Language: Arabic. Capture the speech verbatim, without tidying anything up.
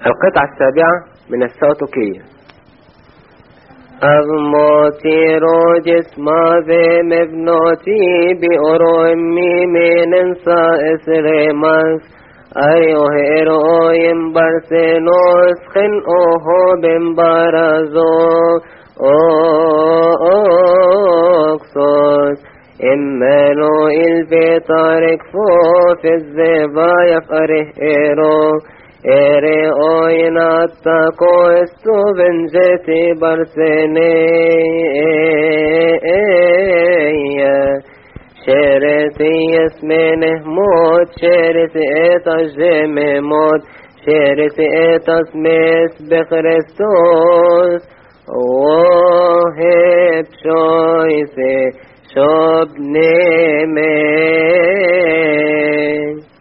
القطعة السابعة من السوتوكية. أغموتي رو جسما ذي مبنوتي بأورو امي من انسا اسرماس أيوه إرويم برسنوس خن اوهو بمبارزو اوكسوس إمانو الفيطارك فوف الزبا يفقره إيرو إيري أوينا التاكو استو بنجتي برسيني شيرتي اسمينه موت شيرتي إيتاش جيمي موت شيرتي إيتاس ميس بخريستوس وهب شويسي شوب نيمي